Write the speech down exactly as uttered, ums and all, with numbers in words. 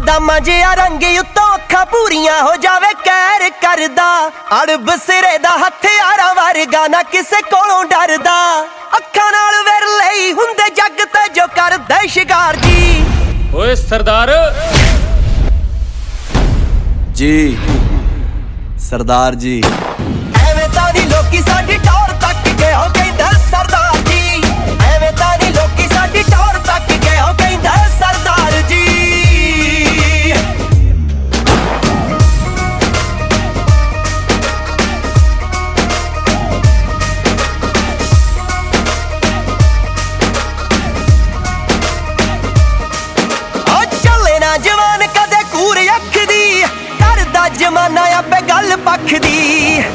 ਬਦਾਮਾਂ ਜਿਹਾ ਰੰਗ ਉੱਤੋਂ ਅੱਖਾਂ ਪੂਰੀਆਂ ਹੋ ਜਾਵੇ ਕਹਿਰ ਕਰਦਾ। ਅੜਬ ਸਿਰੇ ਦਾ ਹਥਿਆਰਾਂ ਵਰਗਾ ਨਾ ਕਿਸੇ ਕੋਲੋਂ ਡਰਦਾ। ਅੱਖਾਂ ਨਾਲ ਵਿਰਲੇ ਹੀ ਹੁੰਦੇ ਜੱਗ ਤੇ ਜੋ ਕਰਦੇ ਸ਼ਿਕਾਰ ਜੀ। ਓਏ ਸਰਦਾਰ ਜੀ ਸਰਦਾਰ ਜੀ। ਐਵੇਂ ਤਾਂ ਨਹੀਂ ਲੋਕੀ ਸਾਡੀ ਟੌਰ ਤੱਕ ਗਏ ਹੋ ਕਹਿੰਦਾ ਸਰਦਾਰ ਜੀ। ਐਵੇਂ ਤਾਂ ਨਹੀਂ ਲੋਕੀ ਸਾਡੀ ਟੌਰ ਤੱਕ ਗਏ ਹੋ ਕਹਿੰਦਾ ਸਰਦਾਰ ਜੀ। ਜਵਾਨ ਕਦੇ ਕੂਰ ਅੱਖ ਦੀ ਕਰਦਾ ਜਮਾਨਾ ਆਪੇ ਗੱਲ ਪੱਖ ਦੀ।